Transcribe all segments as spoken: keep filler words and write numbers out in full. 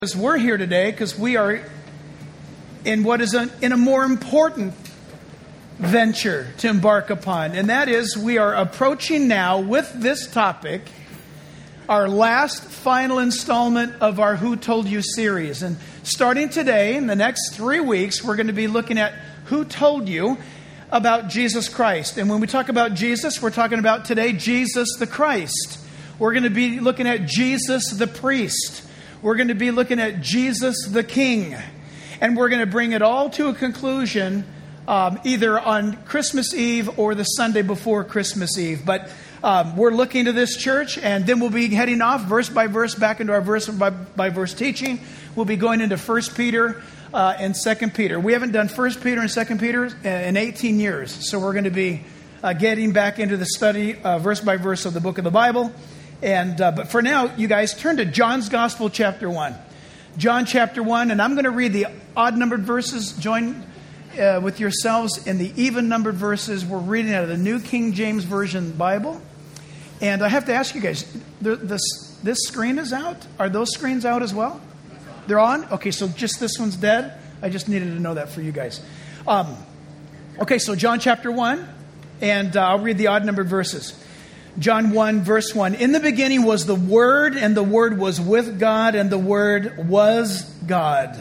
Because we're here today because we are in what is a, in a more important venture to embark upon. And that is we are approaching now with this topic our last final installment of our Who Told You series. And starting today, in the next three weeks, we're going to be looking at Who Told You about Jesus Christ. And when we talk about Jesus, we're talking about today Jesus the Christ. We're going to be looking at Jesus the priest. We're going to be looking at Jesus the King. And we're going to bring it all to a conclusion um, either on Christmas Eve or the Sunday before Christmas Eve. But um, we're looking to this church, and then we'll be heading off verse by verse back into our verse by, by verse teaching. We'll be going into First Peter uh, and Second Peter. We haven't done First Peter and Second Peter in eighteen years. So we're going to be uh, getting back into the study uh, verse by verse of the book of the Bible. And uh, but for now, you guys turn to John's Gospel, chapter one. John chapter one, and I'm going to read the odd-numbered verses. Join uh, with yourselves in the even-numbered verses. We're reading out of the New King James Version Bible. And I have to ask you guys, the, this, this screen is out? Are those screens out as well? They're on? Okay, so just this one's dead? I just needed to know that for you guys. Um, okay, so John chapter one, and uh, I'll read the odd-numbered verses. John one, verse one. In the beginning was the Word, and the Word was with God, and the Word was God.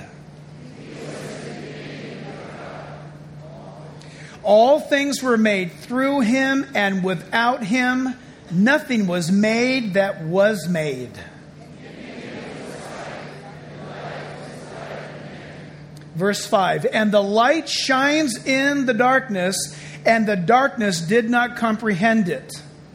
All things were made through Him, and without Him nothing was made that was made. Verse five. And the light shines in the darkness, and the darkness did not comprehend it.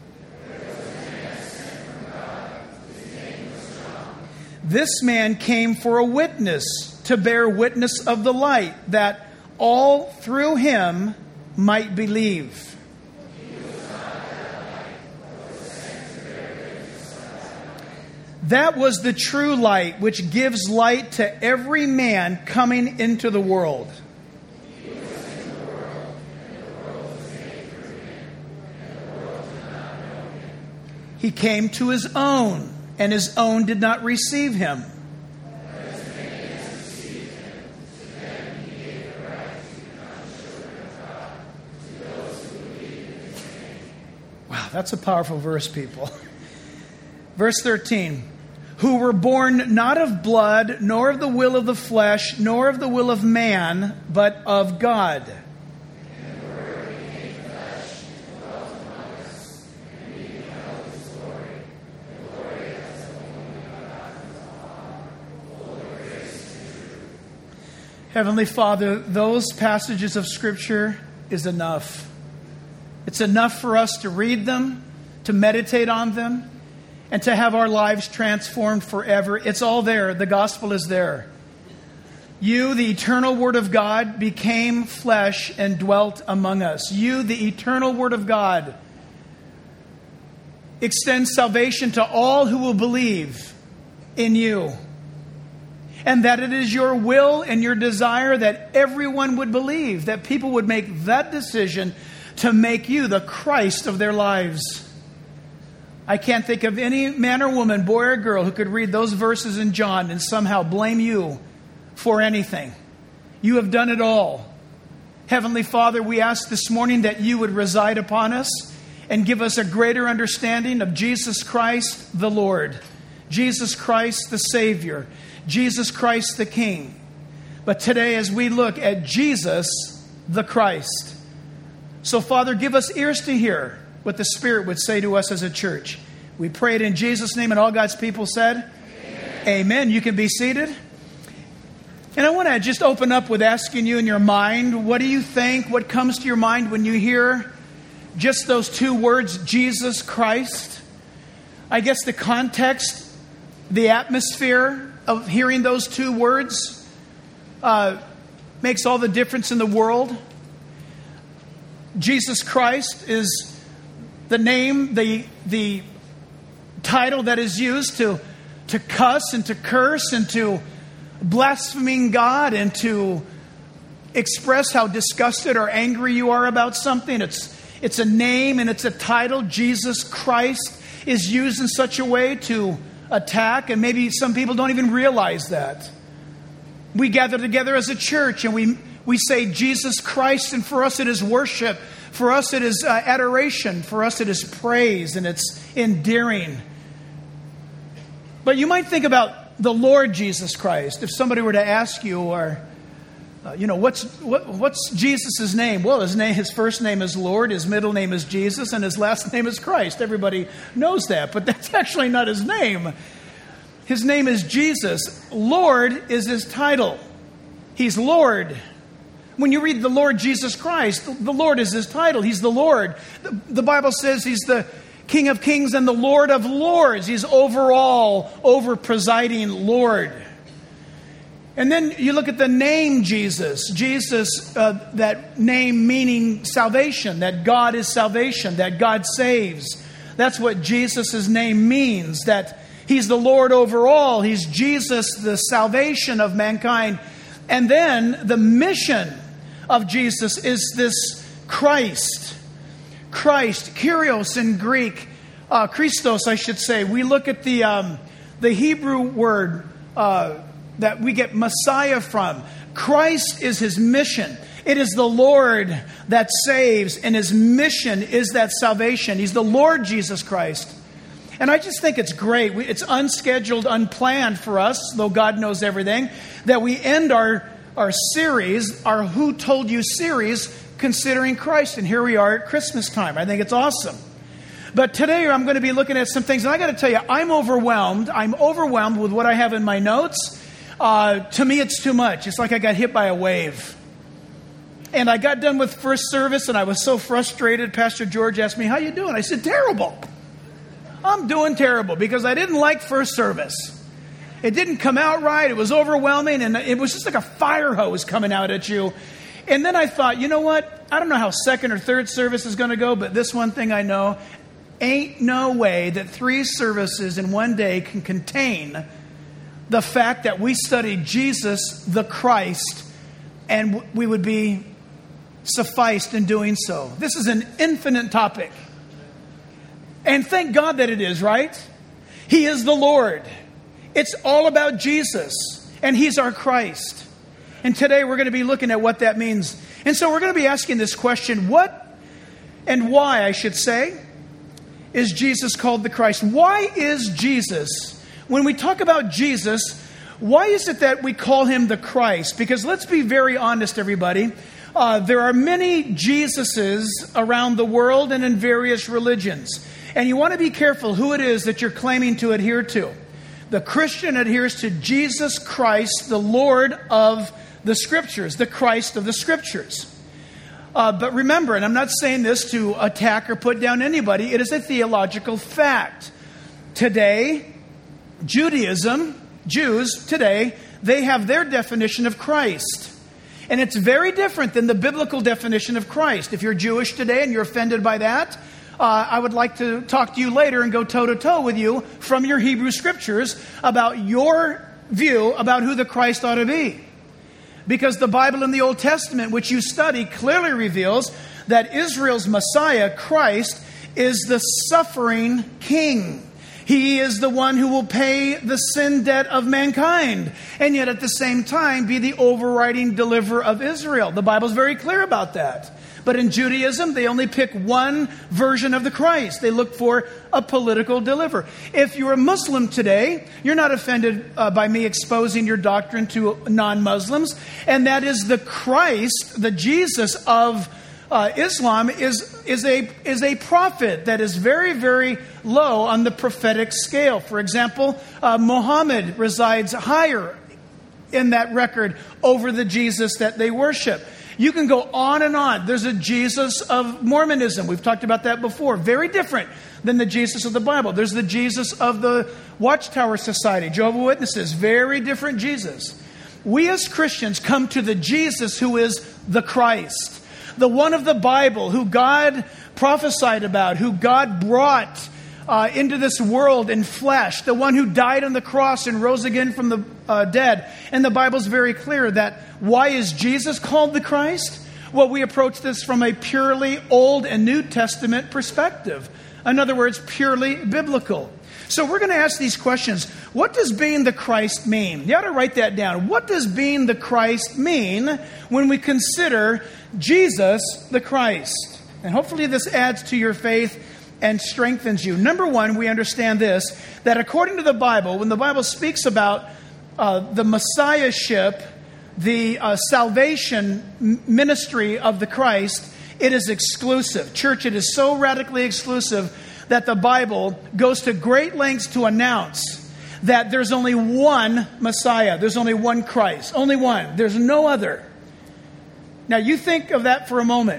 This man came for a witness, to bear witness of the light, that all through him might believe. That was the true light, which gives light to every man coming into the world. He came to his own, and his own did not receive him. Wow, that's a powerful verse, people. Verse thirteen. Who were born not of blood, nor of the will of the flesh, nor of the will of man, but of God. Heavenly Father, those passages of Scripture is enough. It's enough for us to read them, to meditate on them, and to have our lives transformed forever. It's all there. The gospel is there. You, the eternal Word of God, became flesh and dwelt among us. You, the eternal Word of God, extends salvation to all who will believe in you. And that it is your will and your desire that everyone would believe, that people would make that decision to make you the Christ of their lives. I can't think of any man or woman, boy or girl, who could read those verses in John and somehow blame you for anything. You have done it all. Heavenly Father, we ask this morning that you would reside upon us and give us a greater understanding of Jesus Christ the Lord, Jesus Christ the Savior, Jesus Christ the King. But today, as we look at Jesus the Christ. So, Father, give us ears to hear what the Spirit would say to us as a church. We pray it in Jesus' name, and all God's people said, Amen. Amen. You can be seated. And I want to just open up with asking you in your mind, what do you think? What comes to your mind when you hear just those two words, Jesus Christ? I guess the context, the atmosphere of hearing those two words uh, makes all the difference in the world. Jesus Christ is the name, the the title that is used to, to cuss and to curse and to blaspheming God and to express how disgusted or angry you are about something. It's it's a name and it's a title. Jesus Christ is used in such a way to attack, and maybe some people don't even realize that. We gather together as a church and we, we say Jesus Christ, and for us it is worship. For us it is uh, adoration. For us it is praise, and it's endearing. But you might think about the Lord Jesus Christ. If somebody were to ask you, or uh, you know, what's what, what's Jesus' name? Well, his name, his first name is Lord, his middle name is Jesus, and his last name is Christ. Everybody knows that, but that's actually not his name. His name is Jesus. Lord is his title. He's Lord. When you read the Lord Jesus Christ, the Lord is his title. He's the Lord. The, the Bible says he's the King of Kings and the Lord of Lords. He's overall, over presiding Lord. And then you look at the name Jesus. Jesus, uh, that name meaning salvation, that God is salvation, that God saves. That's what Jesus' name means, that he's the Lord over all. He's Jesus, the salvation of mankind. And then the mission of Jesus is this Christ. Christ, Kyrios in Greek, uh, Christos, I should say. We look at the um, the Hebrew word uh, that we get Messiah from. Christ is his mission. It is the Lord that saves, and his mission is that salvation. He's the Lord Jesus Christ. And I just think it's great. We, it's unscheduled, unplanned for us, though God knows everything, that we end our, our series, our Who Told You series, considering Christ. And here we are at Christmas time. I think it's awesome. But today I'm going to be looking at some things. And I got to tell you, I'm overwhelmed. I'm overwhelmed with what I have in my notes. Uh, to me, it's too much. It's like I got hit by a wave. And I got done with first service and I was so frustrated. Pastor George asked me, how you doing? I said, terrible. I'm doing terrible because I didn't like first service. It didn't come out right. It was overwhelming. And it was just like a fire hose coming out at you. And then I thought, you know what? I don't know how second or third service is going to go, but this one thing I know, ain't no way that three services in one day can contain the fact that we studied Jesus, the Christ, and we would be sufficed in doing so. This is an infinite topic. And thank God that it is, right? He is the Lord. It's all about Jesus, and he's our Christ. And today we're going to be looking at what that means. And so we're going to be asking this question, what and why, I should say, is Jesus called the Christ? Why is Jesus, when we talk about Jesus, why is it that we call him the Christ? Because let's be very honest, everybody. Uh, there are many Jesuses around the world and in various religions. And you want to be careful who it is that you're claiming to adhere to. The Christian adheres to Jesus Christ, the Lord of the Scriptures, the Christ of the Scriptures. Uh, but remember, and I'm not saying this to attack or put down anybody, it is a theological fact. Today, Judaism, Jews today, they have their definition of Christ. And it's very different than the biblical definition of Christ. If you're Jewish today and you're offended by that, uh, I would like to talk to you later and go toe-to-toe with you from your Hebrew Scriptures about your view about who the Christ ought to be. Because the Bible in the Old Testament, which you study, clearly reveals that Israel's Messiah, Christ, is the suffering king. He is the one who will pay the sin debt of mankind, and yet at the same time be the overriding deliverer of Israel. The Bible's very clear about that. But in Judaism, they only pick one version of the Christ. They look for a political deliverer. If you're a Muslim today, you're not offended uh, by me exposing your doctrine to non-Muslims. And that is the Christ, the Jesus of uh, Islam, is, is, a, is a prophet that is very, very low on the prophetic scale. For example, uh, Muhammad resides higher in that record over the Jesus that they worship. You can go on and on. There's a Jesus of Mormonism. We've talked about that before. Very different than the Jesus of the Bible. There's the Jesus of the Watchtower Society, Jehovah's Witnesses. Very different Jesus. We as Christians come to the Jesus who is the Christ, the one of the Bible, who God prophesied about, who God brought uh, into this world in flesh, the one who died on the cross and rose again from the uh, dead. And the Bible's very clear that why is Jesus called the Christ? Well, we approach this from a purely Old and New Testament perspective. In other words, purely biblical. So we're going to ask these questions. What does being the Christ mean? You ought to write that down. What does being the Christ mean when we consider Jesus the Christ? And hopefully this adds to your faith and strengthens you. Number one, we understand this, that according to the Bible, when the Bible speaks about uh, the Messiahship, the uh, salvation ministry of the Christ, it is exclusive. Church, it is so radically exclusive that the Bible goes to great lengths to announce that there's only one Messiah. There's only one Christ. Only one. There's no other. Now you think of that for a moment.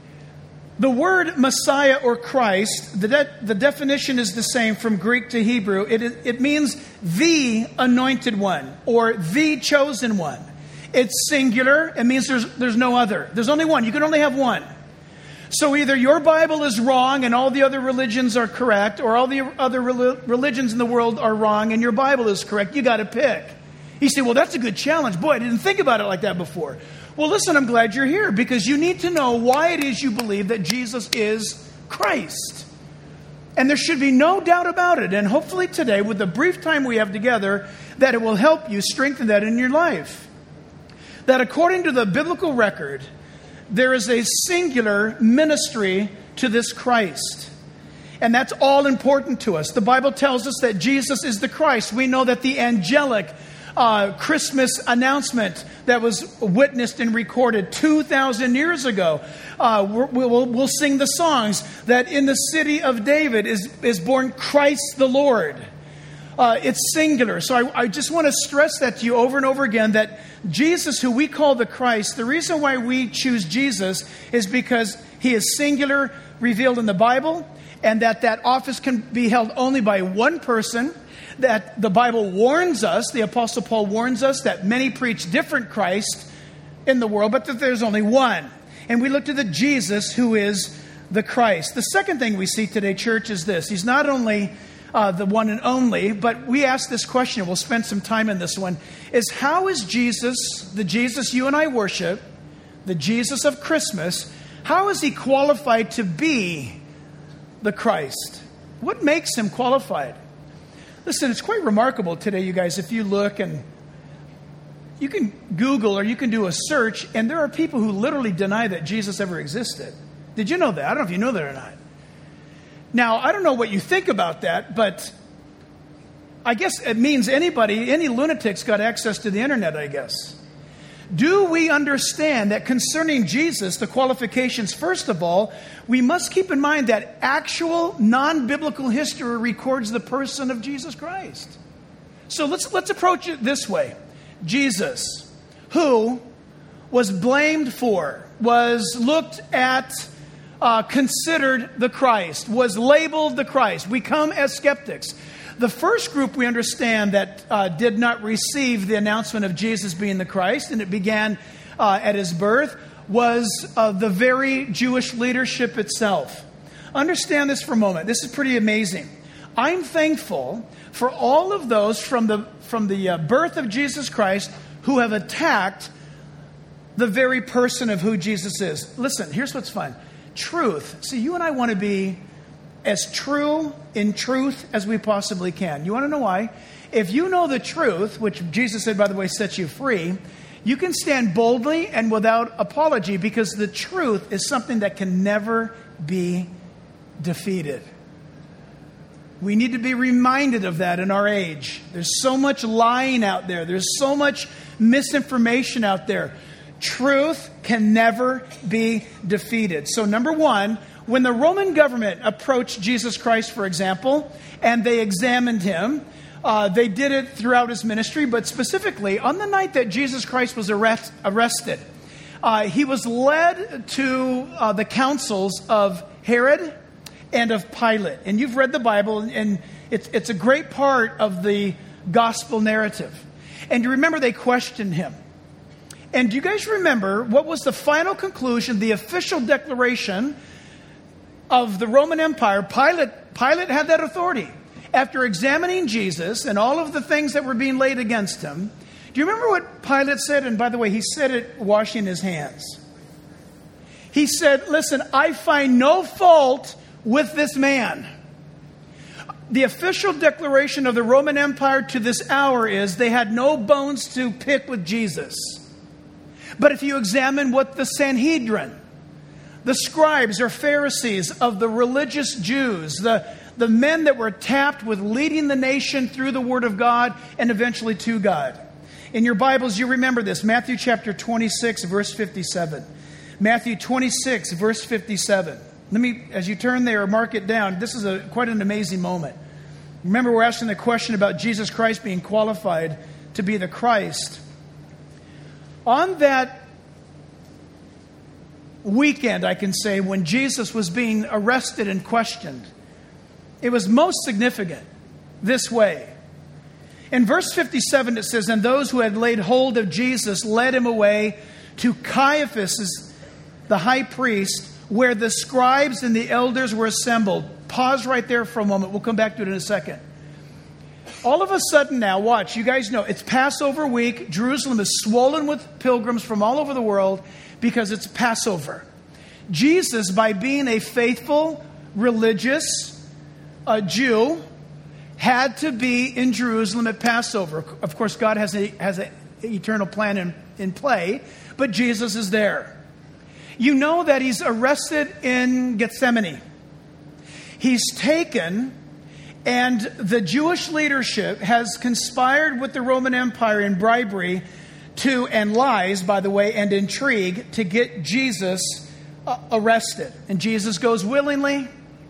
The word Messiah or Christ, the, de- the definition is the same from Greek to Hebrew. It, it means the anointed one or the chosen one. It's singular. It means there's, there's no other. There's only one. You can only have one. So either your Bible is wrong and all the other religions are correct, or all the other religions in the world are wrong and your Bible is correct. You got to pick. You say, well, that's a good challenge. Boy, I didn't think about it like that before. Well, listen, I'm glad you're here because you need to know why it is you believe that Jesus is Christ. And there should be no doubt about it. And hopefully today, with the brief time we have together, that it will help you strengthen that in your life. That according to the biblical record, there is a singular ministry to this Christ. And that's all important to us. The Bible tells us that Jesus is the Christ. We know that the angelic uh, Christmas announcement that was witnessed and recorded two thousand years ago. Uh, we'll, we'll, we'll sing the songs that in the city of David is, is born Christ the Lord. Uh, it's singular. So I, I just want to stress that to you over and over again, that Jesus, who we call the Christ, the reason why we choose Jesus is because he is singular, revealed in the Bible, and that that office can be held only by one person, that the Bible warns us, the Apostle Paul warns us, that many preach different Christ in the world, but that there's only one. And we look to the Jesus who is the Christ. The second thing we see today, church, is this. He's not only Uh, the one and only, but we ask this question, we'll spend some time in this one, is how is Jesus, the Jesus you and I worship, the Jesus of Christmas, how is he qualified to be the Christ? What makes him qualified? Listen, it's quite remarkable today, you guys, if you look and you can Google or you can do a search, and there are people who literally deny that Jesus ever existed. Did you know that? I don't know if you know that or not. Now, I don't know what you think about that, but I guess it means anybody, any lunatic's got access to the internet, I guess. Do we understand that concerning Jesus, the qualifications, first of all, we must keep in mind that actual non-biblical history records the person of Jesus Christ. So let's, let's approach it this way. Jesus, who was blamed for, was looked at, Uh, considered the Christ, was labeled the Christ. We come as skeptics. The first group we understand that uh, did not receive the announcement of Jesus being the Christ, and it began uh, at his birth, was uh, the very Jewish leadership itself. Understand this for a moment. This is pretty amazing. I'm thankful for all of those from the, from the uh, birth of Jesus Christ who have attacked the very person of who Jesus is. Listen, here's what's fun. Truth. See, you and I want to be as true in truth as we possibly can. You want to know why? If you know the truth, which Jesus said, by the way, sets you free, you can stand boldly and without apology, because the truth is something that can never be defeated. We need to be reminded of that in our age. There's so much lying out there. There's so much misinformation out there. Truth can never be defeated. So number one, when the Roman government approached Jesus Christ, for example, and they examined him, uh, they did it throughout his ministry, but specifically on the night that Jesus Christ was arrest, arrested, uh, he was led to uh, the councils of Herod and of Pilate. And you've read the Bible, and it's, it's a great part of the gospel narrative. And you remember they questioned him. And do you guys remember what was the final conclusion, the official declaration of the Roman Empire? Pilate, Pilate had that authority. After examining Jesus and all of the things that were being laid against him, do you remember what Pilate said? And by the way, he said it washing his hands. He said, listen, I find no fault with this man. the official declaration of the Roman Empire to this hour is they had no bones to pick with Jesus. But if you examine what the Sanhedrin, the scribes or Pharisees of the religious Jews, the, the men that were tapped with leading the nation through the Word of God and eventually to God. In your Bibles, you remember this. Matthew chapter twenty-six, verse fifty-seven. Matthew twenty-six, verse fifty-seven. Let me, as you turn there, mark it down. This is a quite an amazing moment. Remember, we're asking the question about Jesus Christ being qualified to be the Christ. On that weekend, I can say, when Jesus was being arrested and questioned, it was most significant this way. In verse fifty-seven, it says, "And those who had laid hold of Jesus led him away to Caiaphas, the high priest, where the scribes and the elders were assembled." Pause right there for a moment. We'll come back to it in a second. All of a sudden now, watch, you guys know, it's Passover week. Jerusalem is swollen with pilgrims from all over the world because it's Passover. Jesus, by being a faithful, religious uh, Jew, had to be in Jerusalem at Passover. Of course, God has a has an eternal plan in, in play, but Jesus is there. You know that he's arrested in Gethsemane. He's taken, and the Jewish leadership has conspired with the Roman Empire in bribery to, and lies, by the way, and intrigue to get Jesus uh, arrested. And Jesus goes willingly,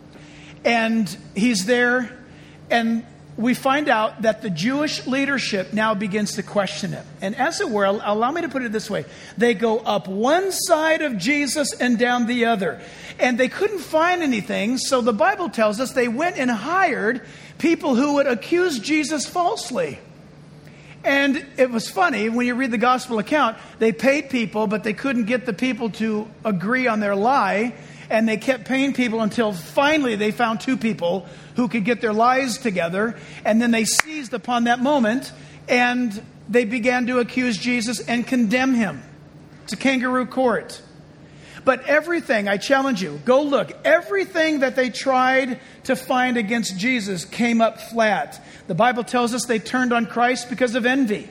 and he's there, and we find out that the Jewish leadership now begins to question him. And as it were, allow me to put it this way. They go up one side of Jesus and down the other. And they couldn't find anything, so the Bible tells us they went and hired people who would accuse Jesus falsely. And it was funny, when you read the gospel account, they paid people, but they couldn't get the people to agree on their lie. And they kept paying people until finally they found two people who could get their lies together. And then they seized upon that moment and they began to accuse Jesus and condemn him. It's a kangaroo court. But everything, I challenge you, go look. Everything that they tried to find against Jesus came up flat. The Bible tells us they turned on Christ because of envy.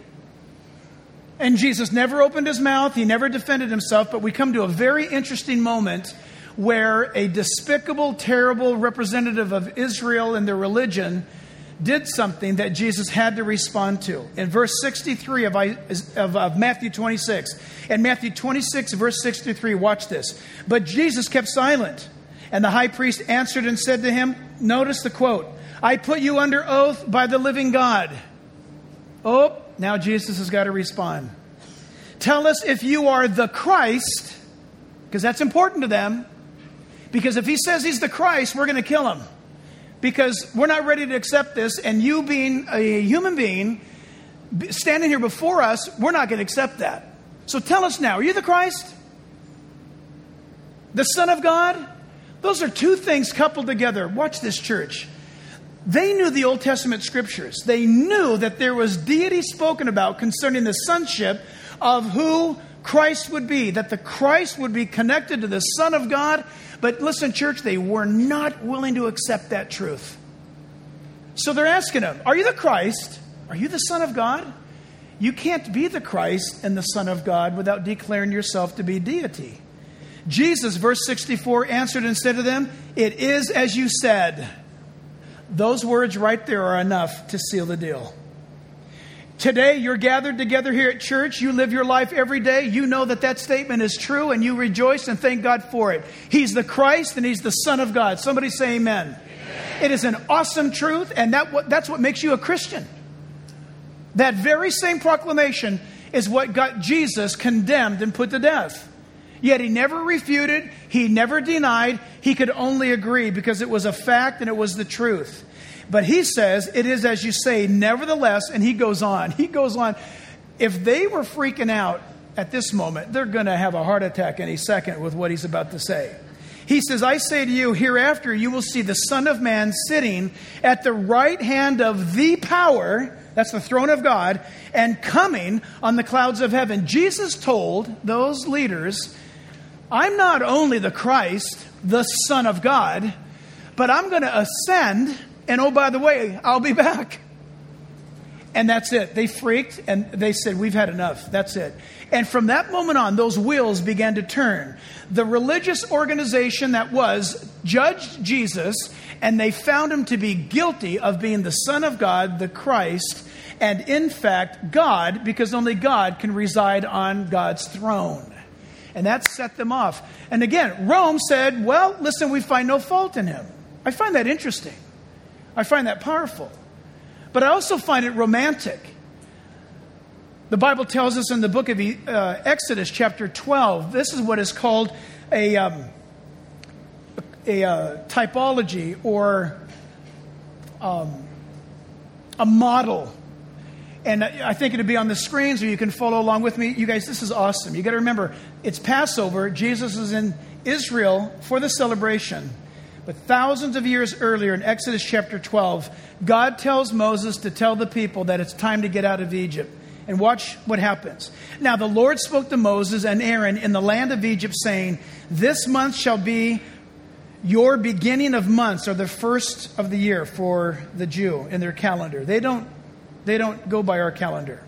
And Jesus never opened his mouth. He never defended himself. But we come to a very interesting moment where a despicable, terrible representative of Israel and their religion did something that Jesus had to respond to. In verse sixty-three of, of, of Matthew twenty-six. In Matthew twenty-six, verse sixty-three, watch this. "But Jesus kept silent, and the high priest answered and said to him," notice the quote, "I put you under oath by the living God." Oh, now Jesus has got to respond. "Tell us if you are the Christ," because that's important to them. Because if he says he's the Christ, we're going to kill him. Because we're not ready to accept this. And you being a human being, standing here before us, we're not going to accept that. So tell us now, are you the Christ? The Son of God? Those are two things coupled together. Watch this, church. They knew the Old Testament scriptures. They knew that there was deity spoken about concerning the sonship of who Christ would be. That the Christ would be connected to the Son of God. But listen, church, they were not willing to accept that truth. So they're asking him, are you the Christ? Are you the Son of God? You can't be the Christ and the Son of God without declaring yourself to be deity. Jesus, verse sixty-four, answered and said to them, "It is as you said." Those words right there are enough to seal the deal. Today, you're gathered together here at church. You live your life every day. You know that that statement is true, and you rejoice and thank God for it. He's the Christ, and he's the Son of God. Somebody say amen. Amen. It is an awesome truth, and that that's what makes you a Christian. That very same proclamation is what got Jesus condemned and put to death. Yet he never refuted. He never denied. He could only agree because it was a fact and it was the truth. But he says, "It is as you say, nevertheless," and he goes on. He goes on. If they were freaking out at this moment, they're going to have a heart attack any second with what he's about to say. He says, "I say to you, hereafter you will see the Son of Man sitting at the right hand of the power," that's the throne of God, "and coming on the clouds of heaven." Jesus told those leaders, I'm not only the Christ, the Son of God, but I'm going to ascend And oh, by the way, I'll be back. And that's it. They freaked and they said, we've had enough. That's it. And from that moment on, those wheels began to turn. The religious organization that was judged Jesus, and they found him to be guilty of being the Son of God, the Christ, and in fact, God, because only God can reside on God's throne. And that set them off. And again, Rome said, well, listen, we find no fault in him. I find that interesting. I find that powerful. But I also find it romantic. The Bible tells us in the book of uh, Exodus, chapter twelve, this is what is called a, um, a uh, typology or um, a model. And I think it'll be on the screen so you can follow along with me. You guys, this is awesome. You got to remember, it's Passover. Jesus is in Israel for the celebration. But thousands of years earlier in Exodus chapter twelve, God tells Moses to tell the people that it's time to get out of Egypt. And watch what happens. Now the Lord spoke to Moses and Aaron in the land of Egypt, saying, this month shall be your beginning of months, or the first of the year for the Jew in their calendar. They don't, they don't go by our calendar.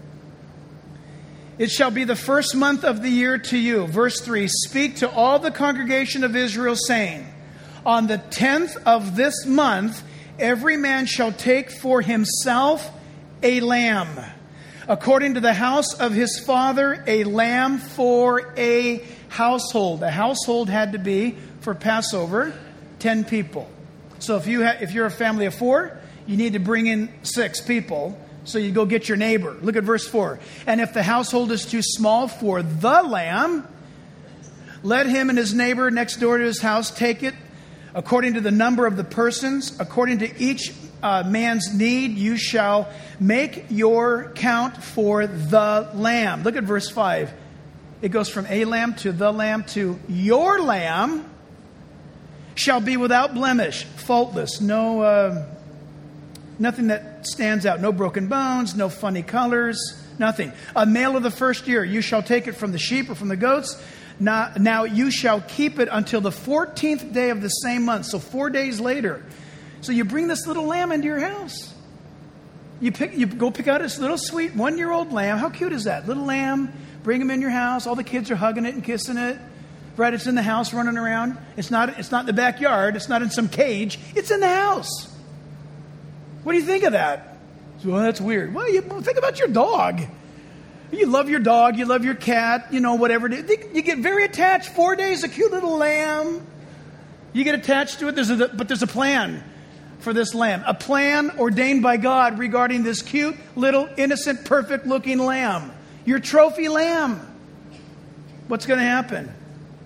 It shall be the first month of the year to you. Verse three, speak to all the congregation of Israel, saying, on the tenth of this month, every man shall take for himself a lamb, according to the house of his father, a lamb for a household. A household had to be, for Passover, ten people. So if, you ha- if you're a family of four, you need to bring in six people. So you go get your neighbor. Look at verse four. And if the household is too small for the lamb, let him and his neighbor next door to his house take it according to the number of the persons, according to each uh, man's need, you shall make your count for the lamb. Look at verse five. It goes from a lamb to the lamb to your lamb shall be without blemish, faultless, no, uh, nothing that stands out, no broken bones, no funny colors, nothing. A male of the first year, you shall take it from the sheep or from the goats. Now, now you shall keep it until the fourteenth day of the same month. So four days later. So you bring this little lamb into your house. You pick, you go pick out this little sweet one-year-old lamb. How cute is that? Little lamb. Bring him in your house. All the kids are hugging it and kissing it. Right? It's in the house running around. It's not, it's not in the backyard. It's not in some cage. It's in the house. What do you think of that? Well, that's weird. Well, you think about your dog. You love your dog, you love your cat, you know, whatever it is. You get very attached. Four days, a cute little lamb. You get attached to it, there's a, but there's a plan for this lamb. A plan ordained by God regarding this cute, little, innocent, perfect-looking lamb. Your trophy lamb. What's going to happen?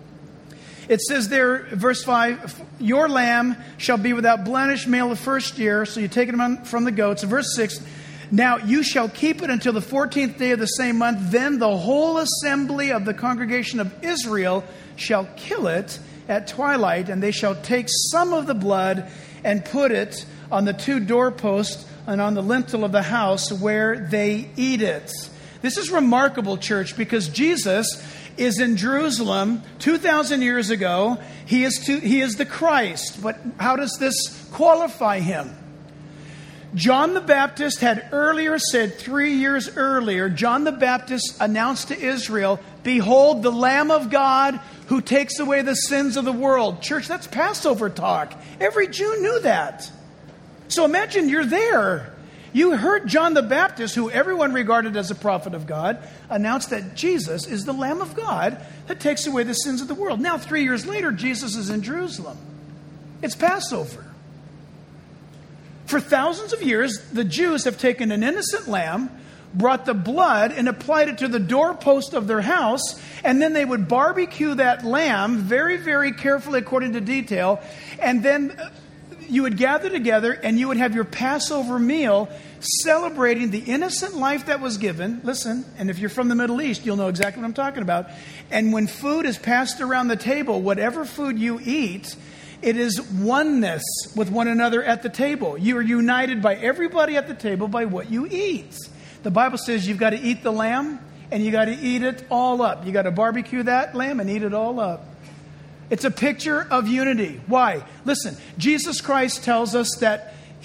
It says there, verse five, your lamb shall be without blemish, male the first year. So you take it from the goats. Verse six, now you shall keep it until the fourteenth day of the same month. Then the whole assembly of the congregation of Israel shall kill it at twilight, and they shall take some of the blood and put it on the two doorposts and on the lintel of the house where they eat it. This is remarkable, church, because Jesus is in Jerusalem two thousand years ago. He is, to, he is the Christ. But how does this qualify him? John the Baptist had earlier said, three years earlier, John the Baptist announced to Israel, behold, the Lamb of God who takes away the sins of the world. Church, that's Passover talk. Every Jew knew that. So imagine you're there. You heard John the Baptist, who everyone regarded as a prophet of God, announce that Jesus is the Lamb of God that takes away the sins of the world. Now, three years later, Jesus is in Jerusalem. It's Passover. For thousands of years, the Jews have taken an innocent lamb, brought the blood, and applied it to the doorpost of their house, and then they would barbecue that lamb very, very carefully according to detail, and then you would gather together and you would have your Passover meal celebrating the innocent life that was given. Listen, and if you're from the Middle East, you'll know exactly what I'm talking about. And when food is passed around the table, whatever food you eat, it is oneness with one another at the table. You are united by everybody at the table by what you eat. The Bible says you've got to eat the lamb and you got to eat it all up. You got to barbecue that lamb and eat it all up. It's a picture of unity. Why? Listen, Jesus Christ tells us that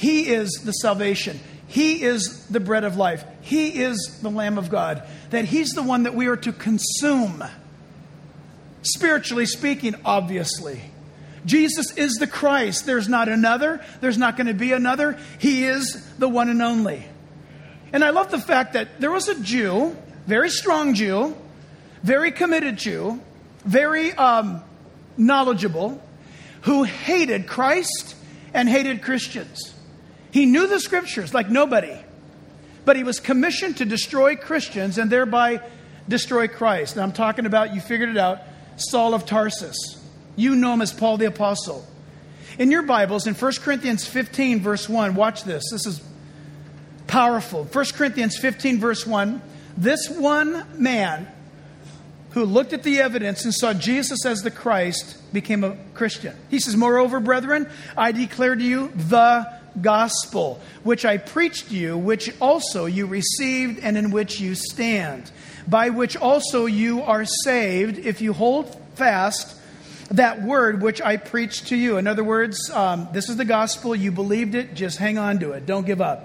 He is the salvation. He is the bread of life. He is the Lamb of God. That He's the one that we are to consume. Spiritually speaking, obviously. Jesus is the Christ. There's not another. There's not going to be another. He is the one and only. And I love the fact that there was a Jew, very strong Jew, very committed Jew, very um, knowledgeable, who hated Christ and hated Christians. He knew the scriptures like nobody, but he was commissioned to destroy Christians and thereby destroy Christ. And I'm talking about, you figured it out, Saul of Tarsus. You know him as Paul the Apostle. In your Bibles, in First Corinthians fifteen, verse one, watch this. This is powerful. First Corinthians fifteen, verse one. This one man who looked at the evidence and saw Jesus as the Christ became a Christian. He says, moreover, brethren, I declare to you the gospel, which I preached to you, which also you received and in which you stand, by which also you are saved, if you hold fast that word which I preached to you. In other words, um, this is the gospel. You believed it. Just hang on to it. Don't give up.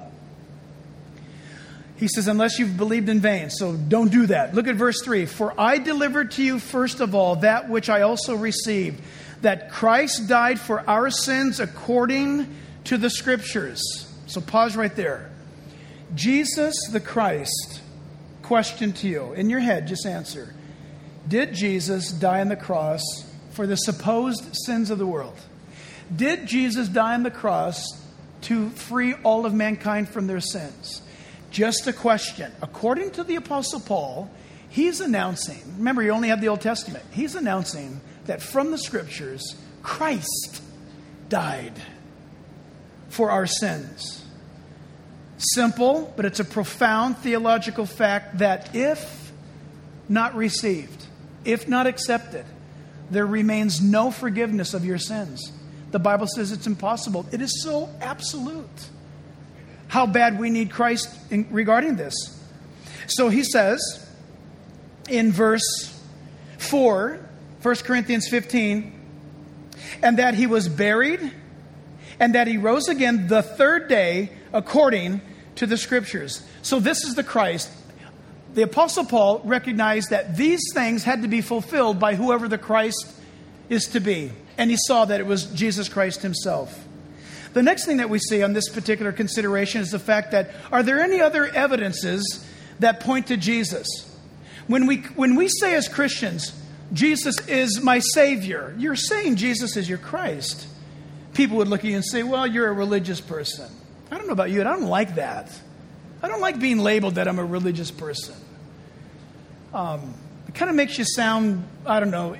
He says, unless you've believed in vain. So don't do that. Look at verse three. For I delivered to you first of all that which I also received, that Christ died for our sins according to the scriptures. So pause right there. Jesus the Christ, question to you. In your head, just answer. Did Jesus die on the cross for the supposed sins of the world? Did Jesus die on the cross to free all of mankind from their sins? Just a question. According to the Apostle Paul, he's announcing, remember you only have the Old Testament, he's announcing that from the scriptures, Christ died for our sins. Simple, but it's a profound theological fact that if not received, if not accepted, there remains no forgiveness of your sins. The Bible says it's impossible. It is so absolute. How bad we need Christ in, regarding this. So he says in verse four, First Corinthians fifteen, and that he was buried, and that he rose again the third day according to the scriptures. So this is the Christ. The Apostle Paul recognized that these things had to be fulfilled by whoever the Christ is to be. And he saw that it was Jesus Christ himself. The next thing that we see on this particular consideration is the fact that, are there any other evidences that point to Jesus? When we, when we say as Christians, Jesus is my Savior, you're saying Jesus is your Christ. People would look at you and say, well, you're a religious person. I don't know about you, and I don't like that. I don't like being labeled that I'm a religious person. Um, it kind of makes you sound, I don't know,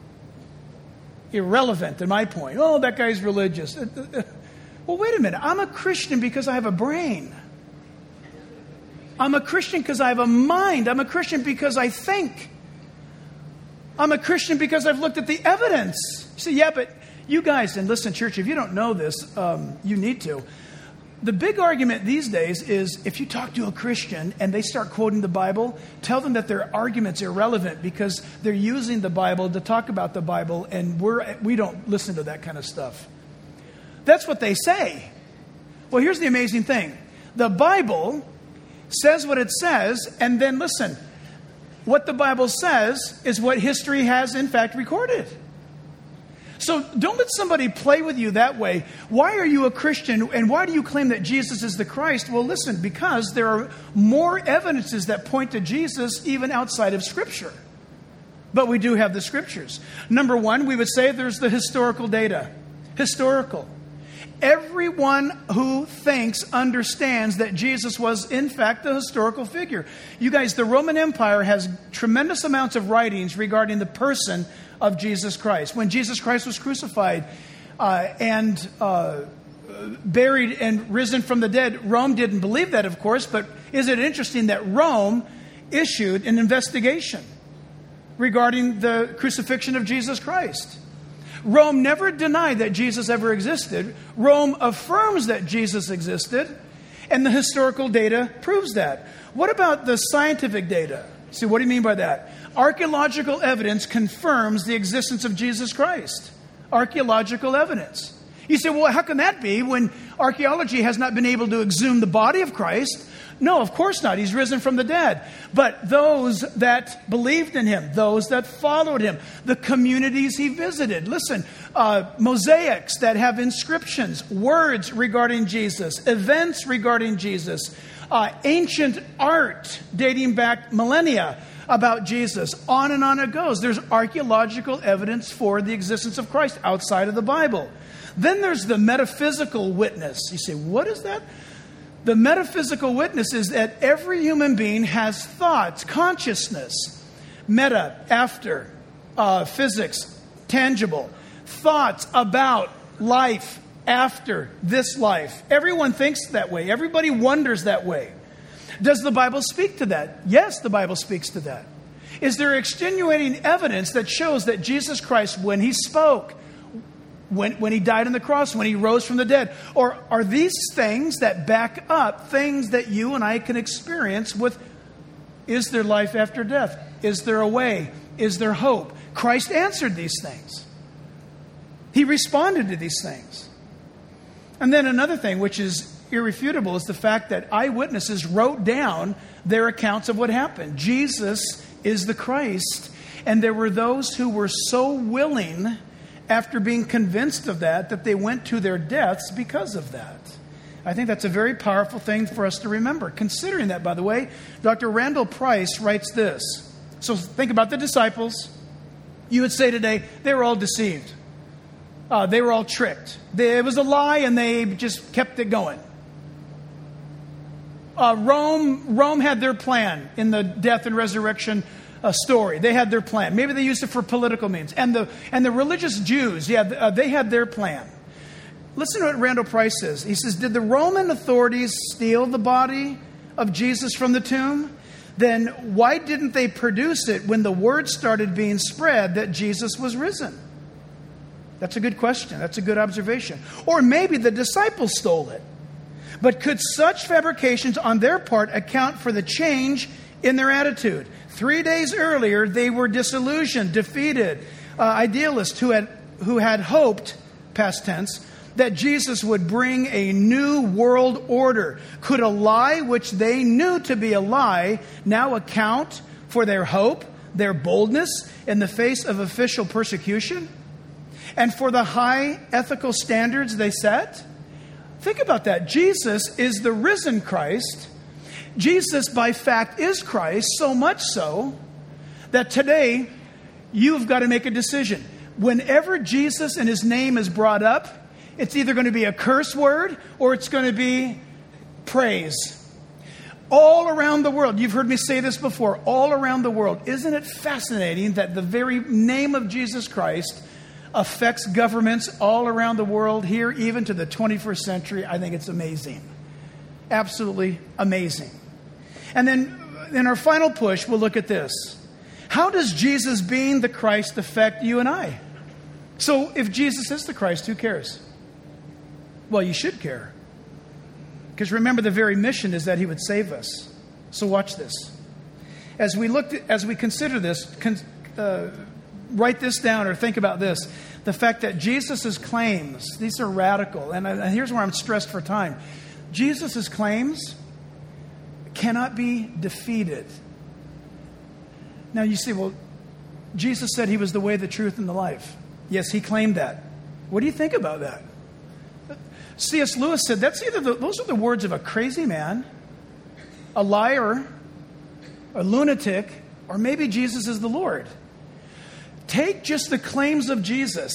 irrelevant in my point. Oh, that guy's religious. Well, wait a minute. I'm a Christian because I have a brain. I'm a Christian because I have a mind. I'm a Christian because I think. I'm a Christian because I've looked at the evidence. You say, yeah, but you guys, and listen, church, if you don't know this, um, you need to. The big argument these days is if you talk to a Christian and they start quoting the Bible, tell them that their argument's irrelevant because they're using the Bible to talk about the Bible, and we're, we don't listen to that kind of stuff. That's what they say. Well, here's the amazing thing. The Bible says what it says, and then listen, what the Bible says is what history has in fact recorded. So don't let somebody play with you that way. Why are you a Christian and why do you claim that Jesus is the Christ? Well, listen, because there are more evidences that point to Jesus even outside of Scripture. But we do have the Scriptures. Number one, we would say there's the historical data. Historical. Everyone who thinks understands that Jesus was, in fact, a historical figure. You guys, the Roman Empire has tremendous amounts of writings regarding the person of Jesus Christ. When Jesus Christ was crucified uh, and uh, buried and risen from the dead, Rome didn't believe that, of course, but is it interesting that Rome issued an investigation regarding the crucifixion of Jesus Christ? Rome never denied that Jesus ever existed. Rome affirms that Jesus existed, and the historical data proves that. What about the scientific data? See, what do you mean by that? Archaeological evidence confirms the existence of Jesus Christ. Archaeological evidence. You say, well, how can that be when archaeology has not been able to exhume the body of Christ? No, of course not. He's risen from the dead. But those that believed in him, those that followed him, the communities he visited. Listen, uh, mosaics that have inscriptions, words regarding Jesus, events regarding Jesus, uh, ancient art dating back millennia about Jesus. On and on it goes. There's archaeological evidence for the existence of Christ outside of the Bible. Then there's the metaphysical witness. You say, what is that? The metaphysical witness is that every human being has thoughts, consciousness, meta, after, uh, physics, tangible, thoughts about life after this life. Everyone thinks that way. Everybody wonders that way. Does the Bible speak to that? Yes, the Bible speaks to that. Is there extenuating evidence that shows that Jesus Christ, when he spoke, When, when he died on the cross, when he rose from the dead? Or are these things that back up things that you and I can experience with, is there life after death? Is there a way? Is there hope? Christ answered these things. He responded to these things. And then another thing, which is irrefutable, is the fact that eyewitnesses wrote down their accounts of what happened. Jesus is the Christ. And there were those who were so willing, after being convinced of that, that they went to their deaths because of that. I think that's a very powerful thing for us to remember. Considering that, by the way, Doctor Randall Price writes this. So think about the disciples. You would say today, they were all deceived. Uh, they were all tricked. They, it was a lie and they just kept it going. Uh, Rome, Rome had their plan in the death and resurrection a story. They had their plan. Maybe they used it for political means. And the and the religious Jews, yeah, uh, they had their plan. Listen to what Randall Price says. He says, did the Roman authorities steal the body of Jesus from the tomb? Then why didn't they produce it when the word started being spread that Jesus was risen? That's a good question. That's a good observation. Or maybe the disciples stole it. But could such fabrications on their part account for the change in their attitude? Three days earlier, they were disillusioned, defeated, uh, idealists who had who had hoped, past tense, that Jesus would bring a new world order. Could a lie which they knew to be a lie now account for their hope, their boldness in the face of official persecution, and for the high ethical standards they set? Think about that. Jesus is the risen Christ. Jesus, by fact, is Christ, so much so that today you've got to make a decision. Whenever Jesus and his name is brought up, it's either going to be a curse word or it's going to be praise. All around the world, you've heard me say this before, all around the world, isn't it fascinating that the very name of Jesus Christ affects governments all around the world, here even to the twenty-first century? I think it's amazing. Absolutely amazing. And then in our final push, we'll look at this. How does Jesus being the Christ affect you and I? So if Jesus is the Christ, who cares? Well, you should care. Because remember, the very mission is that he would save us. So watch this. As we look, as we consider this, con, uh, write this down or think about this. The fact that Jesus' claims, these are radical. And, I, and here's where I'm stressed for time. Jesus' claims cannot be defeated. Now you say, well, Jesus said he was the way, the truth, and the life. Yes, he claimed that. What do you think about that? C S Lewis said that's either the, those are the words of a crazy man, a liar, a lunatic, or maybe Jesus is the Lord. Take just the claims of Jesus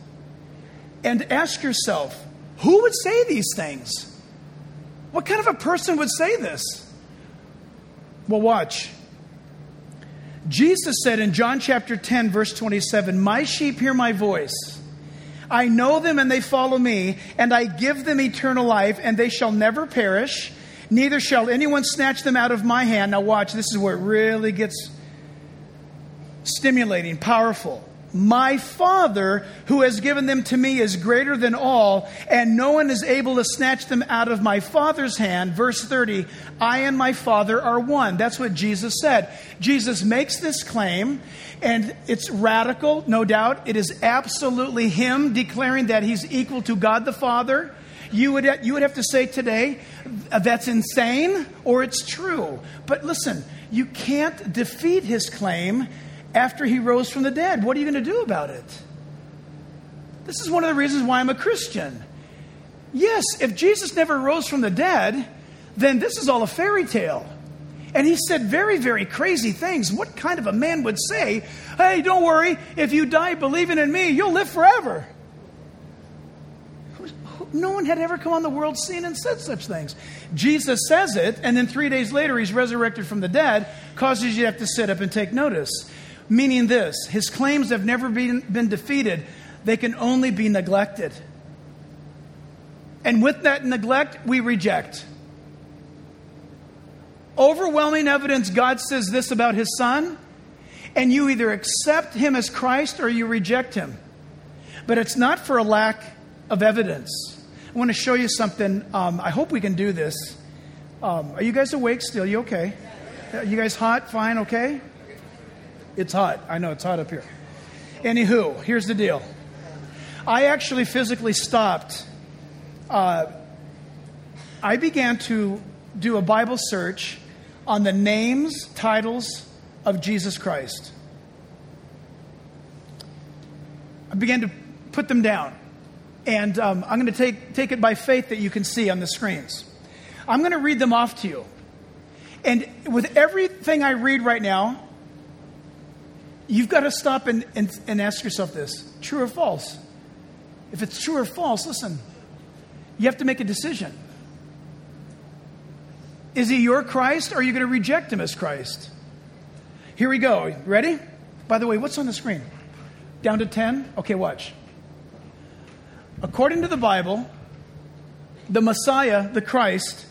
and ask yourself, who would say these things? What kind of a person would say this? Well, watch. Jesus said in John chapter ten, verse twenty-seven, my sheep hear my voice. I know them and they follow me, and I give them eternal life, and they shall never perish, neither shall anyone snatch them out of my hand. Now watch, this is where it really gets stimulating, powerful. My Father who has given them to me is greater than all, and no one is able to snatch them out of my Father's hand. Verse thirty, I and my Father are one. That's what Jesus said. Jesus makes this claim, and it's radical, no doubt. It is absolutely him declaring that he's equal to God the Father. You would, you would have to say today, that's insane, or it's true. But listen, you can't defeat his claim after he rose from the dead. What are you going to do about it? This is one of the reasons why I'm a Christian. Yes, if Jesus never rose from the dead, then this is all a fairy tale. And he said very, very crazy things. What kind of a man would say, hey, don't worry, if you die believing in me, you'll live forever? No one had ever come on the world scene and said such things. Jesus says it, and then three days later he's resurrected from the dead, causes you to have to sit up and take notice. Meaning this, his claims have never been, been defeated. They can only be neglected. And with that neglect, we reject. Overwhelming evidence, God says this about his Son, and you either accept him as Christ or you reject him. But it's not for a lack of evidence. I want to show you something. Um, I hope we can do this. Um, are you guys awake still? You okay? You guys hot? Fine? Okay? It's hot. I know it's hot up here. Anywho, here's the deal. I actually physically stopped. Uh, I began to do a Bible search on the names, titles of Jesus Christ. I began to put them down. And um, I'm going to take, take it by faith that you can see on the screens. I'm going to read them off to you. And with everything I read right now, you've got to stop and, and, and ask yourself this, true or false? If it's true or false, listen, you have to make a decision. Is he your Christ, or are you going to reject him as Christ? Here we go. Ready? By the way, what's on the screen? Down to ten? Okay, watch. According to the Bible, the Messiah, the Christ,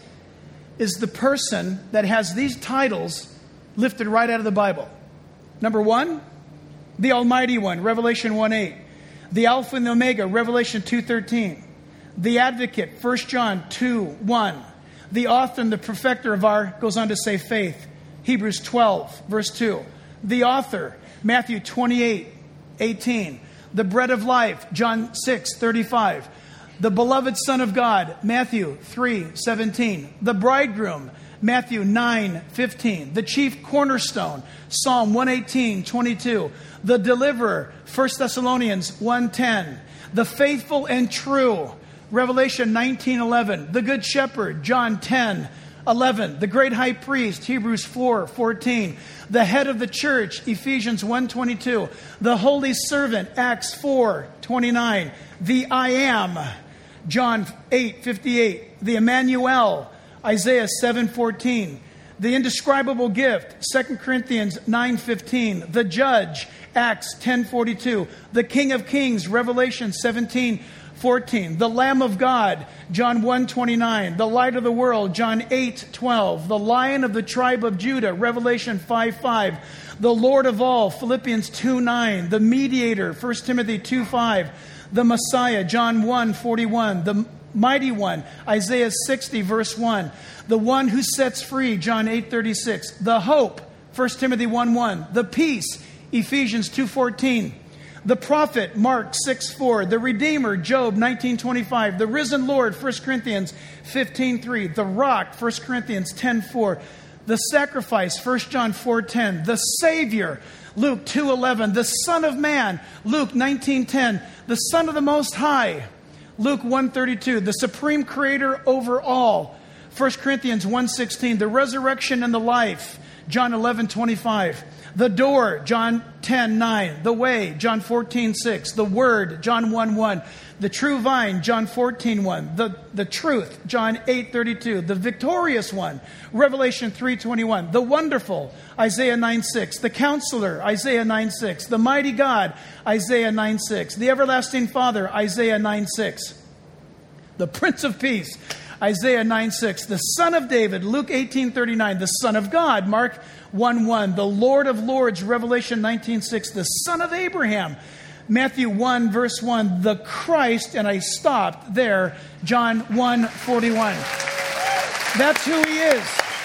is the person that has these titles lifted right out of the Bible. Number one, the Almighty One, Revelation one eight. The Alpha and the Omega, Revelation two thirteen. The Advocate, First John two one. The author and the perfecter of our, goes on to say, faith, Hebrews twelve, verse two. The author, Matthew twenty-eight eighteen. The bread of life, John six thirty-five. The beloved Son of God, Matthew three seventeen. The bridegroom, Matthew nine fifteen. The chief cornerstone, Psalm one eighteen twenty-two. The deliverer, First Thessalonians one ten. The faithful and true, Revelation nineteen eleven. The good shepherd, John ten eleven. The great high priest, Hebrews four fourteen. The head of the church, Ephesians one twenty-two. The holy servant, Acts four twenty-nine. The I am, John eight fifty-eight. The Emmanuel, Isaiah seven fourteen. The indescribable gift, Second Corinthians nine fifteen. The judge, Acts ten forty-two. The King of Kings, Revelation seventeen fourteen. The Lamb of God, John one twenty-nine. The light of the world, John eight twelve. The Lion of the tribe of Judah, Revelation five five. The Lord of all, Philippians two nine. The mediator, First Timothy two five. The Messiah, John one forty-one. The mighty one, Isaiah sixty verse one. The one who sets free, John eight thirty-six. The hope, First Timothy one one. The peace, Ephesians two fourteen. The prophet, Mark six four. The Redeemer, Job nineteen twenty-five. The risen Lord, First Corinthians fifteen three. The rock, First Corinthians ten four. The sacrifice, First John four ten. The Savior, Luke two eleven. The Son of Man, Luke nineteen ten. The Son of the Most High, Luke one thirty-two. The supreme creator over all, First Corinthians one sixteen. The resurrection and the life, John eleven twenty-five. The door, John ten nine. The way, John fourteen six. The word, John one one. The true vine, John fourteen one. The, the truth, John eight thirty-two. The victorious one, Revelation three twenty-one. The wonderful, Isaiah nine six. The counselor, Isaiah nine six. The mighty God, Isaiah nine six. The everlasting Father, Isaiah nine six. The Prince of Peace, Isaiah nine six, the Son of David. Luke eighteen thirty-nine, the Son of God. Mark one one, the Lord of Lords. Revelation nineteen six, the Son of Abraham. Matthew one, verse one, the Christ, and I stopped there, John one forty-one. That's who he is.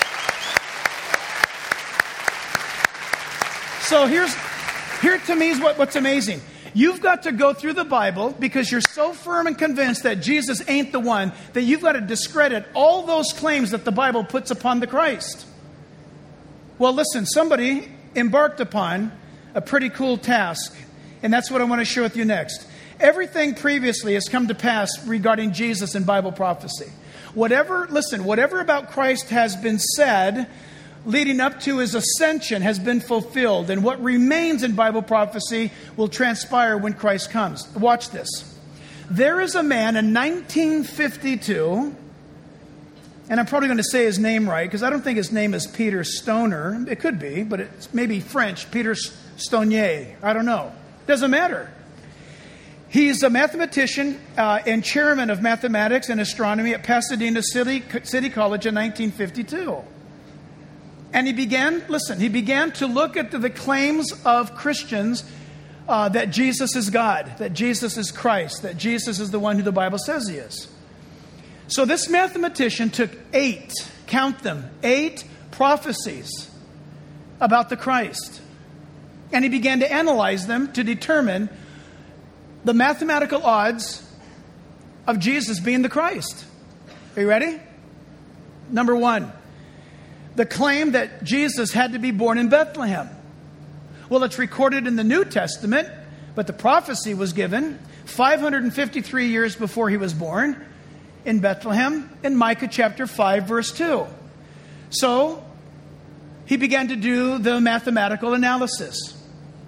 So here's, here to me is what, what's amazing. You've got to go through the Bible because you're so firm and convinced that Jesus ain't the one that you've got to discredit all those claims that the Bible puts upon the Christ. Well, listen, somebody embarked upon a pretty cool task, and that's what I want to share with you next. Everything previously has come to pass regarding Jesus in Bible prophecy. Whatever, listen, whatever about Christ has been said leading up to his ascension has been fulfilled. And what remains in Bible prophecy will transpire when Christ comes. Watch this. There is a man in nineteen fifty-two, and I'm probably going to say his name right, because I don't think his name is Peter Stoner. It could be, but it's maybe French, Peter Stonier. I don't know. Doesn't matter. He's a mathematician uh, and chairman of mathematics and astronomy at Pasadena City, City College in nineteen fifty-two. And he began, listen, he began to look at the, the claims of Christians uh, that Jesus is God, that Jesus is Christ, that Jesus is the one who the Bible says he is. So this mathematician took eight, count them, eight prophecies about the Christ. And he began to analyze them to determine the mathematical odds of Jesus being the Christ. Are you ready? Number one. The claim that Jesus had to be born in Bethlehem. Well, it's recorded in the New Testament, but the prophecy was given five hundred fifty-three years before he was born in Bethlehem in Micah chapter five, verse two. So he began to do the mathematical analysis.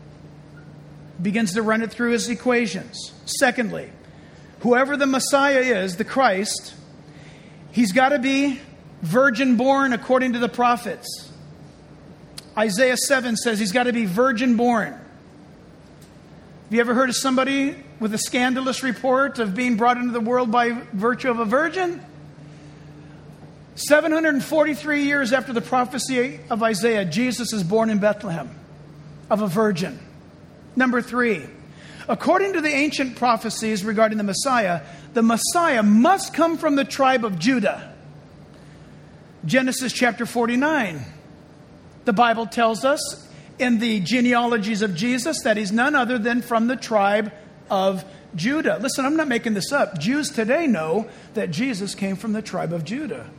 Begins to run it through his equations. Secondly, whoever the Messiah is, the Christ, he's got to be virgin born according to the prophets. Isaiah seven says he's got to be virgin born. Have you ever heard of somebody with a scandalous report of being brought into the world by virtue of a virgin? seven hundred forty-three years after the prophecy of Isaiah, Jesus is born in Bethlehem of a virgin. Number three, according to the ancient prophecies regarding the Messiah, the Messiah must come from the tribe of Judah. Genesis chapter forty-nine. The Bible tells us in the genealogies of Jesus that he's none other than from the tribe of Judah. Listen, I'm not making this up. Jews today know that Jesus came from the tribe of Judah.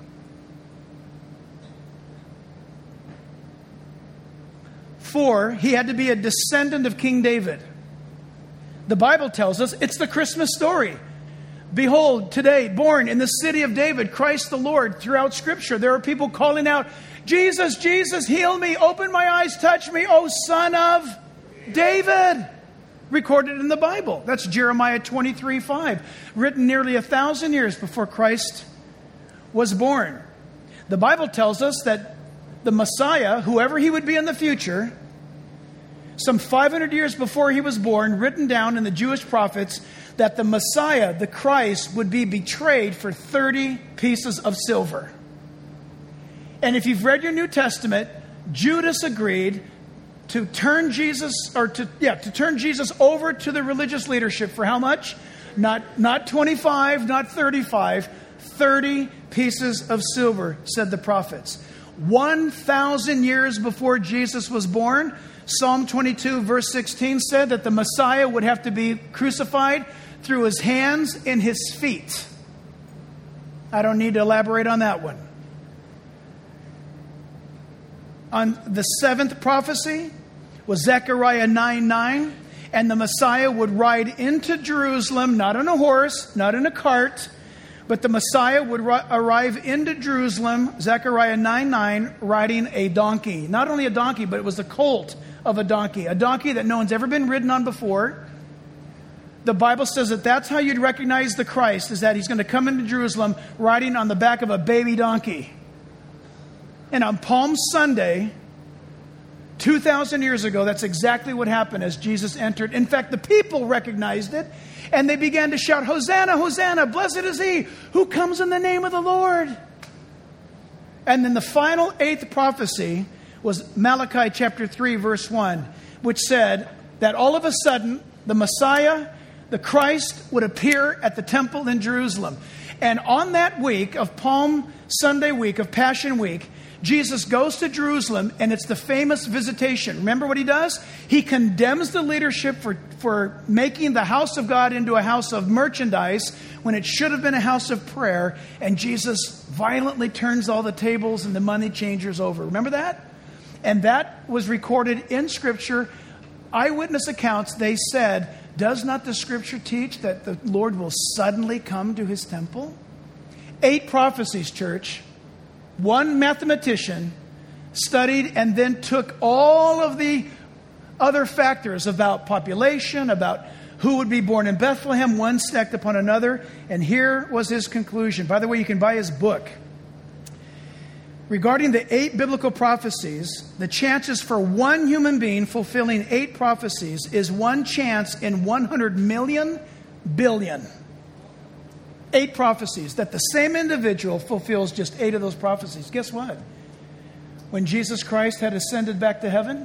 Four, he had to be a descendant of King David. The Bible tells us it's the Christmas story. Behold, today, born in the city of David, Christ the Lord. Throughout Scripture, there are people calling out, Jesus, Jesus, heal me, open my eyes, touch me, O Son of David. Recorded in the Bible. That's Jeremiah twenty-three five, written nearly a thousand years before Christ was born. The Bible tells us that the Messiah, whoever he would be in the future, some five hundred years before he was born, written down in the Jewish prophets, that the Messiah, the Christ, would be betrayed for thirty pieces of silver. And if you've read your New Testament, Judas agreed to turn Jesus, or to yeah, to turn Jesus over to the religious leadership for how much? Not not twenty-five, not thirty-five, thirty pieces of silver, said the prophets. One thousand years before Jesus was born, Psalm twenty-two, verse sixteen said that the Messiah would have to be crucified through his hands and his feet. I don't need to elaborate on that one. On the seventh prophecy was Zechariah nine nine, and the Messiah would ride into Jerusalem, not on a horse, not in a cart, but the Messiah would ri- arrive into Jerusalem, Zechariah nine nine, riding a donkey. Not only a donkey, but it was the colt of a donkey. A donkey that no one's ever been ridden on before. The Bible says that that's how you'd recognize the Christ, is that he's going to come into Jerusalem riding on the back of a baby donkey. And on Palm Sunday, two thousand years ago, that's exactly what happened as Jesus entered. In fact, the people recognized it, and they began to shout, Hosanna, Hosanna, blessed is he who comes in the name of the Lord. And then the final eighth prophecy was Malachi chapter three, verse one, which said that all of a sudden, the Messiah, the Christ, would appear at the temple in Jerusalem. And on that week of Palm Sunday week, of Passion Week, Jesus goes to Jerusalem, and it's the famous visitation. Remember what he does? He condemns the leadership for, for making the house of God into a house of merchandise when it should have been a house of prayer. And Jesus violently turns all the tables and the money changers over. Remember that? And that was recorded in Scripture. Eyewitness accounts, they said, does not the Scripture teach that the Lord will suddenly come to his temple? Eight prophecies, church. One mathematician studied and then took all of the other factors about population, about who would be born in Bethlehem, one stacked upon another. And here was his conclusion. By the way, you can buy his book. Regarding the eight biblical prophecies, the chances for one human being fulfilling eight prophecies is one chance in one hundred million billion. Eight prophecies, that the same individual fulfills just eight of those prophecies. Guess what? When Jesus Christ had ascended back to heaven,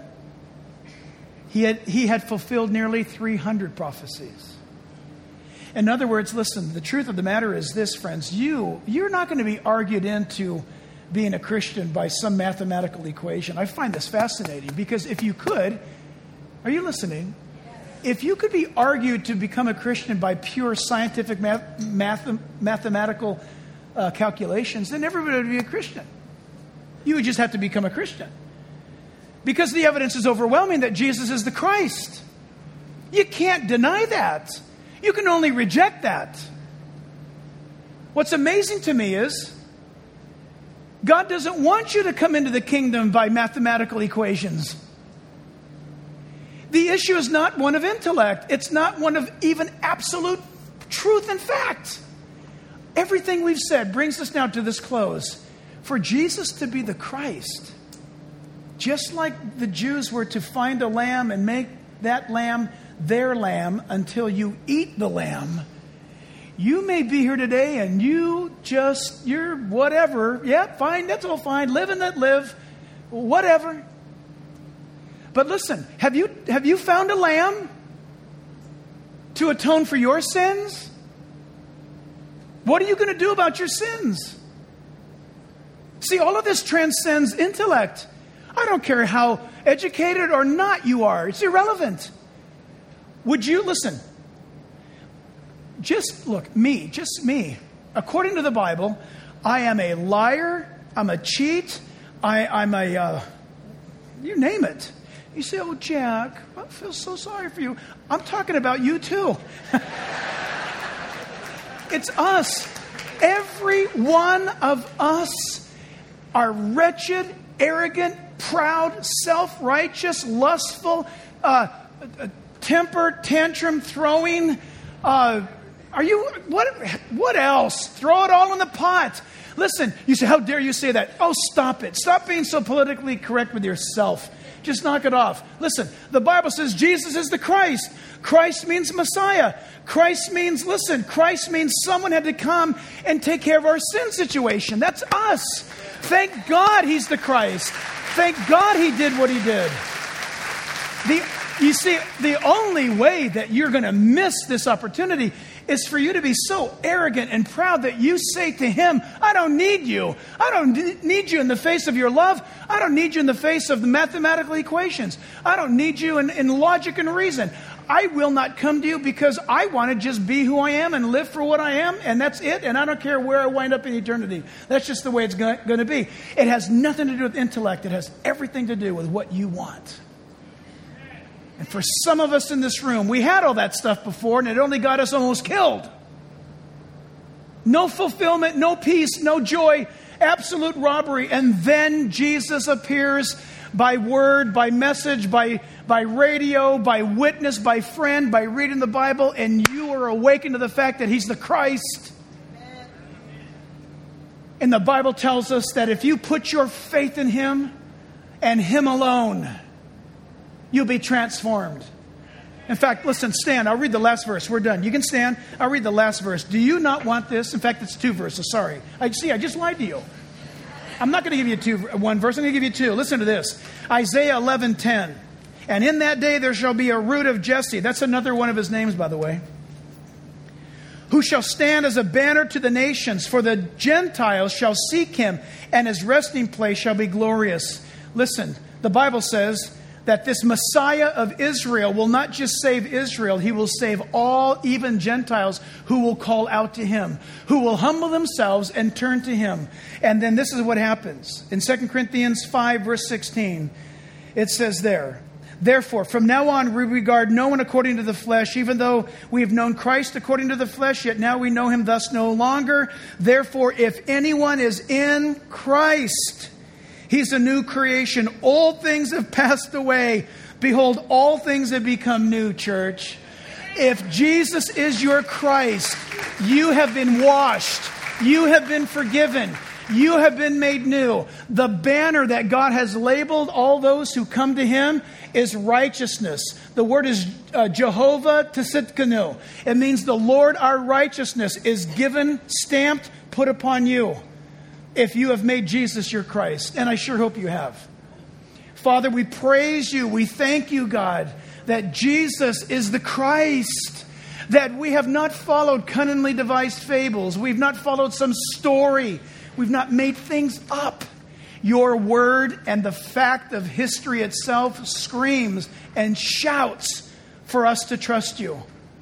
he had, he had fulfilled nearly three hundred prophecies. In other words, listen, the truth of the matter is this, friends. You, you're not going to be argued into being a Christian by some mathematical equation. I find this fascinating because if you could, are you listening? If you could be argued to become a Christian by pure scientific math, math, mathematical uh, calculations, then everybody would be a Christian. You would just have to become a Christian. Because the evidence is overwhelming that Jesus is the Christ. You can't deny that. You can only reject that. What's amazing to me is God doesn't want you to come into the kingdom by mathematical equations. The issue is not one of intellect. It's not one of even absolute truth and fact. Everything we've said brings us now to this close. For Jesus to be the Christ, just like the Jews were to find a lamb and make that lamb their lamb until you eat the lamb, you may be here today and you just, you're whatever. Yeah, fine, that's all fine. Live and let live. Whatever. But listen, have you have you found a lamb to atone for your sins? What are you going to do about your sins? See, all of this transcends intellect. I don't care how educated or not you are. It's irrelevant. Would you, listen, just look, me, just me. According to the Bible, I am a liar, I'm a cheat, I, I'm a, uh, you name it. You say, oh, Jack, I feel so sorry for you. I'm talking about you too. It's us. Every one of us are wretched, arrogant, proud, self-righteous, lustful, uh, uh, temper, tantrum throwing. Uh, are you, what, what else? Throw it all in the pot. Listen, you say, how dare you say that? Oh, stop it. Stop being so politically correct with yourself. Just knock it off. Listen, the Bible says Jesus is the Christ. Christ means Messiah. Christ means, listen, Christ means someone had to come and take care of our sin situation. That's us. Thank God he's the Christ. Thank God he did what he did. The, you see, the only way that you're going to miss this opportunity is for you to be so arrogant and proud that you say to him, I don't need you. I don't need you in the face of your love. I don't need you in the face of the mathematical equations. I don't need you in, in logic and reason. I will not come to you because I want to just be who I am and live for what I am, and that's it, and I don't care where I wind up in eternity. That's just the way it's going to be. It has nothing to do with intellect. It has everything to do with what you want. And for some of us in this room, we had all that stuff before, and it only got us almost killed. No fulfillment, no peace, no joy, absolute robbery. And then Jesus appears by word, by message, by, by radio, by witness, by friend, by reading the Bible, and you are awakened to the fact that he's the Christ. And the Bible tells us that if you put your faith in him and him alone, You'll be transformed. In fact, listen, stand. I'll read the last verse. We're done. You can stand. I'll read the last verse. Do you not want this? In fact, it's two verses. Sorry. I see, I just lied to you. I'm not going to give you two, one verse. I'm going to give you two. Listen to this. Isaiah eleven ten. And in that day there shall be a root of Jesse. That's another one of his names, by the way. Who shall stand as a banner to the nations, for the Gentiles shall seek him, and his resting place shall be glorious. Listen, the Bible says that this Messiah of Israel will not just save Israel, he will save all, even Gentiles, who will call out to him, who will humble themselves and turn to him. And then this is what happens. In Second Corinthians five, verse sixteen, it says there, therefore, from now on, we regard no one according to the flesh, even though we have known Christ according to the flesh, yet now we know him thus no longer. Therefore, if anyone is in Christ, he's a new creation. Old things have passed away. Behold, all things have become new, church. If Jesus is your Christ, you have been washed. You have been forgiven. You have been made new. The banner that God has labeled all those who come to him is righteousness. The word is uh, Jehovah Tsidkenu. It means the Lord our righteousness is given, stamped, put upon you, if you have made Jesus your Christ. And I sure hope you have. Father, we praise you. We thank you, God, that Jesus is the Christ. That we have not followed cunningly devised fables. We've not followed some story. We've not made things up. Your word and the fact of history itself screams and shouts for us to trust you.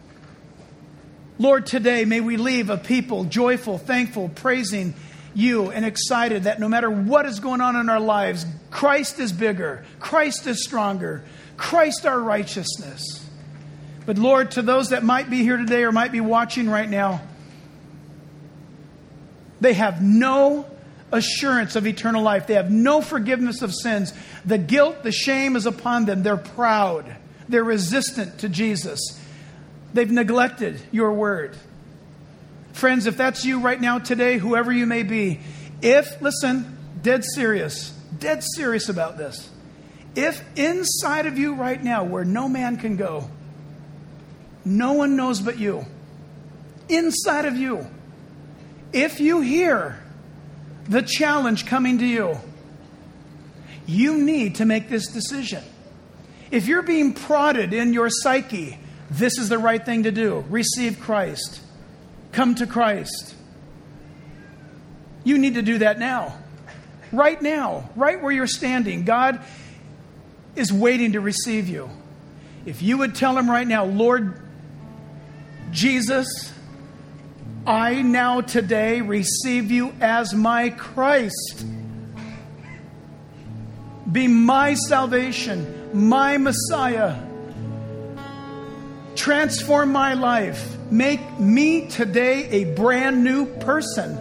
Lord, today may we leave a people joyful, thankful, praising you, and excited that no matter what is going on in our lives, Christ is bigger, Christ is stronger, Christ our righteousness. But Lord, to those that might be here today or might be watching right now, they have no assurance of eternal life. They have no forgiveness of sins. The guilt, the shame is upon them. They're proud. They're resistant to Jesus. They've neglected your word. Friends, if that's you right now today, whoever you may be, if, listen, dead serious, dead serious about this. If inside of you right now, where no man can go, no one knows but you, inside of you, if you hear the challenge coming to you, you need to make this decision. If you're being prodded in your psyche, this is the right thing to do. Receive Christ. Come to Christ. You need to do that now. Right now. Right where you're standing. God is waiting to receive you. If you would tell him right now, Lord Jesus, I now today receive you as my Christ. Be my salvation, my Messiah. Transform my life. Make me today a brand new person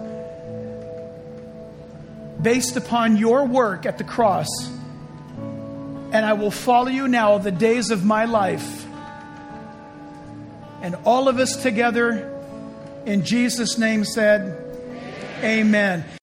based upon your work at the cross. And I will follow you now the days of my life. And all of us together in Jesus' name said, amen.